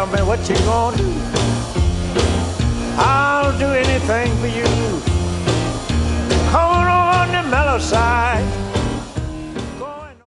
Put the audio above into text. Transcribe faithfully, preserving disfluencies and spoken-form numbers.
tell me what you gonna do. I'll do anything for you.